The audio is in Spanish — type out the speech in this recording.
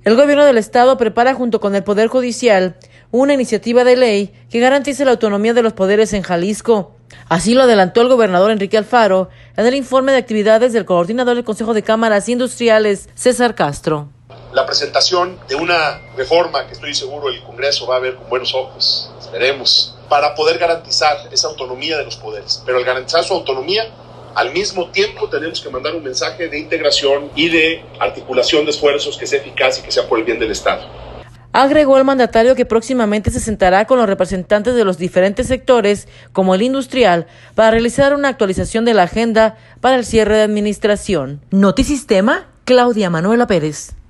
El gobierno del estado prepara junto con el Poder Judicial una iniciativa de ley que garantice la autonomía de los poderes en Jalisco. Así lo adelantó el gobernador Enrique Alfaro en el informe de actividades del coordinador del Consejo de Cámaras Industriales, César Castro. La presentación de una reforma que estoy seguro el Congreso va a ver con buenos ojos, esperemos, para poder garantizar esa autonomía de los poderes. Pero al garantizar su autonomía, al mismo tiempo tenemos que mandar un mensaje de integración y de articulación de esfuerzos que sea eficaz y que sea por el bien del Estado. Agregó el mandatario que próximamente se sentará con los representantes de los diferentes sectores, como el industrial, para realizar una actualización de la agenda para el cierre de administración. Notisistema, Claudia Manuela Pérez.